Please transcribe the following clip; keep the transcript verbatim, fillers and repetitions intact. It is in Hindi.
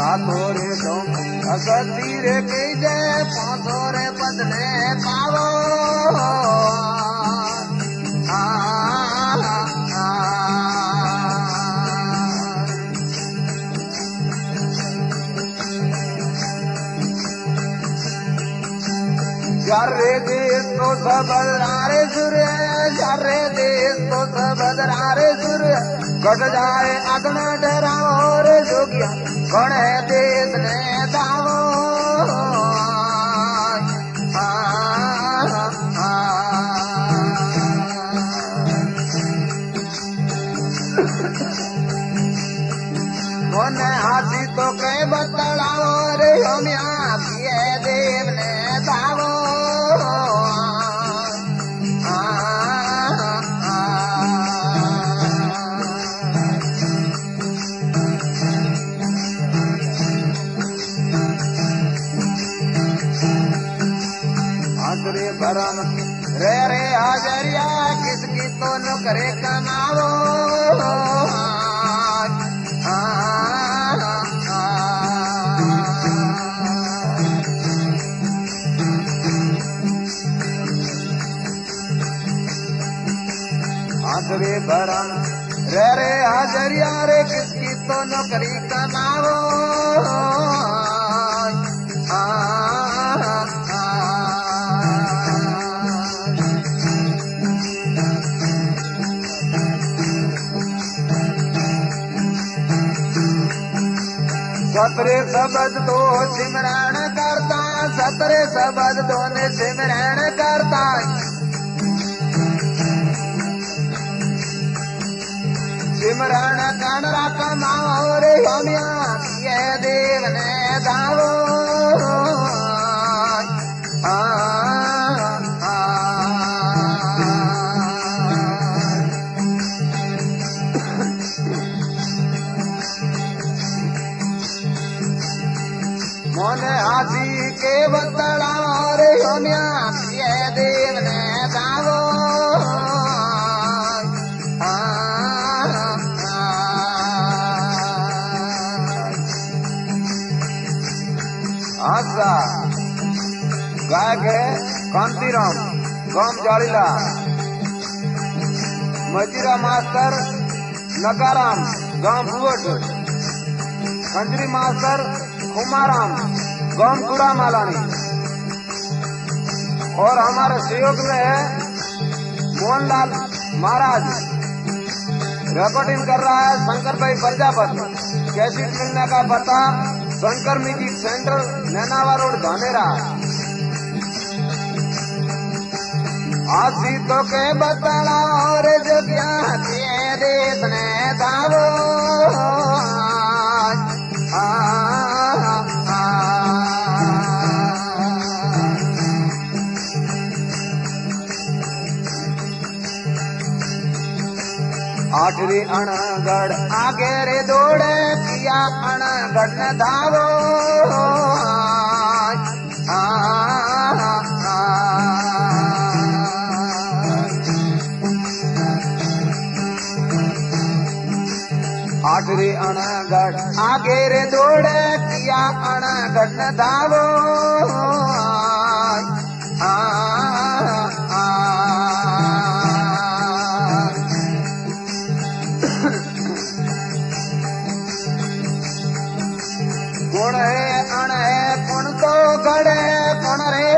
सातो रे दो असती रे के जय पांचो रे बदले पावो आ जारे देश तो सबरारे सूर्य जारे देश तो सबरारे सूर्य कट जाए अग्न डराओ रे जोगिया कौन है देश ने दावो मोने हाथी तो कई बतलाओ रे होमिया किए देव ने दावो भरन रे रे हाजरिया किसकी तो न करे कमावो आखरे भरन रे रे हाजरिया रे किसकी तो न करी कमावो सतरे शब्द तो सिमरण करता सतरे शब्द तो ने सिमरण करता सिमरण कानरा कमाओ रे होमिया ये देव ने दावो आ मोने हाथी के बतला रे होमिया ये देव ने दावो आशा गायक है कांतीराम गांव जाड़ीला मजीरा मास्टर नकाराम गांव भुवट खंजरी मास्टर कुमाराम गांव गुड़ा मालानी और हमारे सहयोग में है मोहनलाल महाराज रिकॉर्डिंग कर रहा है शंकर भाई प्रजापति कैसेट मिलने का पता Shankar music centre Nainava road Dhanera आसी तो के बतला और जगिया के देश ने दावो आठरी अणगढ़ आगे रे दौड़े किया अणगढ़ न धावो आठरी अणगढ़ आगे रे दौड़े किया अणगढ़ न धावो गुण है अण है पुण तो गढ़े पुण रे